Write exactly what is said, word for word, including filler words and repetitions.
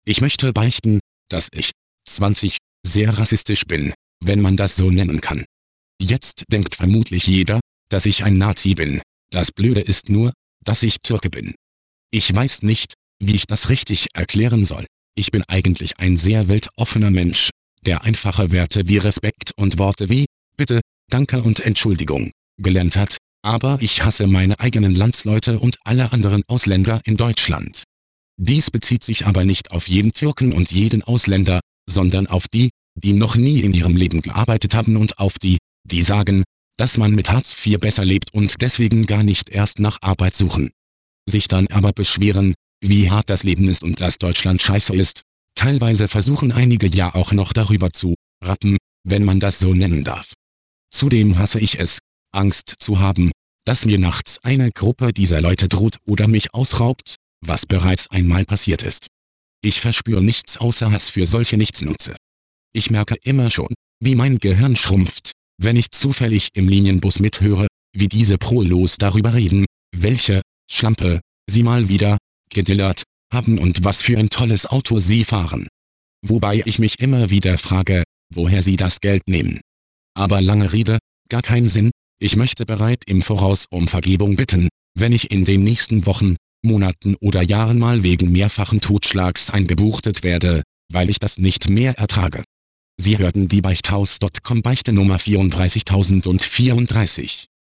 Ich möchte beichten, dass ich, zwanzig, sehr rassistisch bin, wenn man das so nennen kann. Jetzt denkt vermutlich jeder, dass ich ein Nazi bin. Das Blöde ist nur, dass ich Türke bin. Ich weiß nicht, wie ich das richtig erklären soll. Ich bin eigentlich ein sehr weltoffener Mensch, der einfache Werte wie Respekt und Worte wie Bitte, Danke und Entschuldigung gelernt hat, aber ich hasse meine eigenen Landsleute und alle anderen Ausländer in Deutschland. Dies bezieht sich aber nicht auf jeden Türken und jeden Ausländer, sondern auf die, die noch nie in ihrem Leben gearbeitet haben und auf die, die sagen, dass man mit Hartz vier besser lebt und deswegen gar nicht erst nach Arbeit suchen. Sich dann aber beschweren, wie hart das Leben ist und dass Deutschland scheiße ist. Teilweise versuchen einige ja auch noch darüber zu rappen, wenn man das so nennen darf. Zudem hasse ich es, Angst zu haben, dass mir nachts eine Gruppe dieser Leute droht oder mich ausraubt, was bereits einmal passiert ist. Ich verspüre nichts außer Hass für solche Nichtsnutze. Ich merke immer schon, wie mein Gehirn schrumpft, wenn ich zufällig im Linienbus mithöre, wie diese Prolos darüber reden, welche Schlampe sie mal wieder gedillert haben und was für ein tolles Auto sie fahren. Wobei ich mich immer wieder frage, woher sie das Geld nehmen. Aber lange Rede, gar keinen Sinn, ich möchte bereit im Voraus um Vergebung bitten, wenn ich in den nächsten Wochen, Monaten oder Jahren mal wegen mehrfachen Totschlags eingebuchtet werde, weil ich das nicht mehr ertrage. Sie hörten die Beichthaus Punkt com Beichte Nummer vierunddreißigtausendvierunddreißig.